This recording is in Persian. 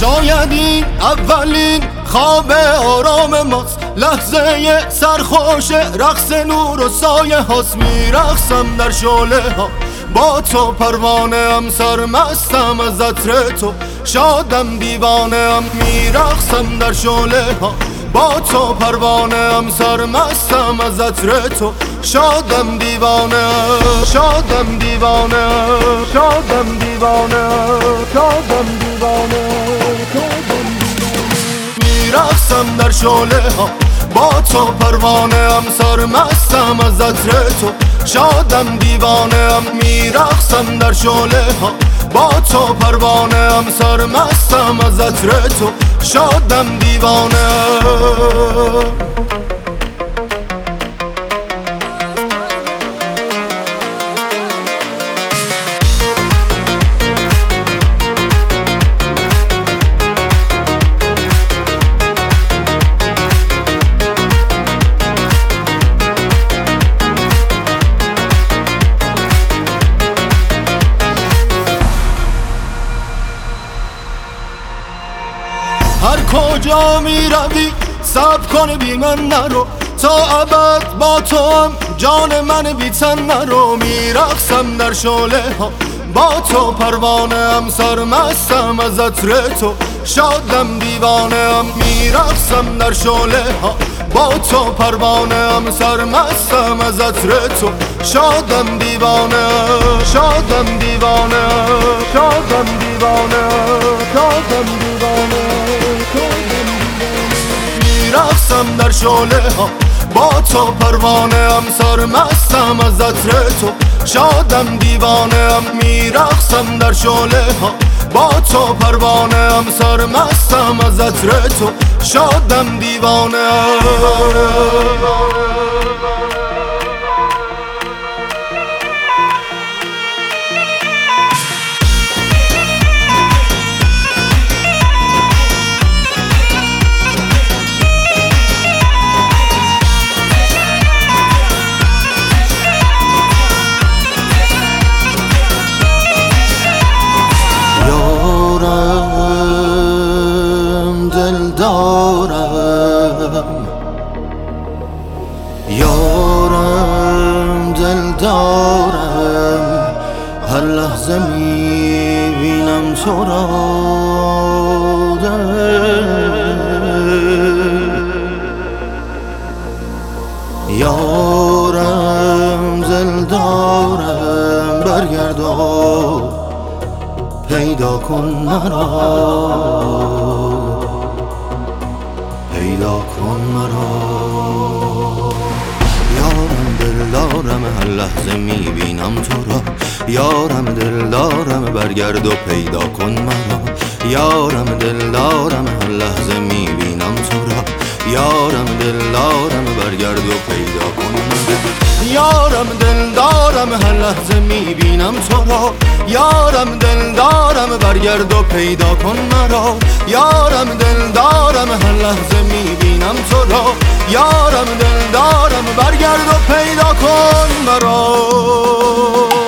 شاید این اولین خواب آرام ماست، لحظه سرخوش رقص نور و سایه هاست. میرقصم در شعله ها با تو، پروانه ام سرمستم از عطر تو، شادم دیوانه ام. میرقصم در شعله ها با تو، پروانه ام سرمستم از عطر تو، شادم دیوانه، شادم دیوانه، شادم دیوانه، شادم دیوانه. میرقصم در شعله ها با تو، پروانه ام سرمستم از عطر تو، شادم دیوانه ام. میرقصم در شعله ها با تو، پروانه ام سرمستم از عطر تو، شادم دیوانه. هر کجا می روی صبر کن بی من نرو، تا ابد با تو هم جان من بی تن نرو. میرقصم در شعله ها با تو، پروانه ام سرمستم از عطر تو، شادم دیوانه ام. میرقصم در شعله ها با تو، پروانه ام سرمستم از عطر تو، شادم دیوانه، شادم دیوانه، شادم دیوانه، شادم دیوانه. میرقصم در شعله ها با تو، پروانه ام سرمستم از عطر تو، شادم دیوانه ام. میرقصم در شعله ها با تو، پروانه ام سرمستم از عطر تو، شادم دیوانه. یارم دلدارم، هر لحظه میبینم تو را. یارم دلدارم، برگرد و پیدا کن مرا، پیدا کن مرا. یارم دلدارم، هر لحظه میبینم تو را. یارم دلدارم، برگرد و پیدا کن مرا. یارم دلدارم، هر لحظه میبینم تو را. یارم دلدارم، برگرد و پیدا کن مرا. یارم دلدارم، هر لحظه میبینم تو را. یارم دلدارم، برگرد و پیدا کن مرا. یارم دلدارم، هر لحظه میبینم تو را. یارم دلدارم، برگرد و پیدا کن مرا.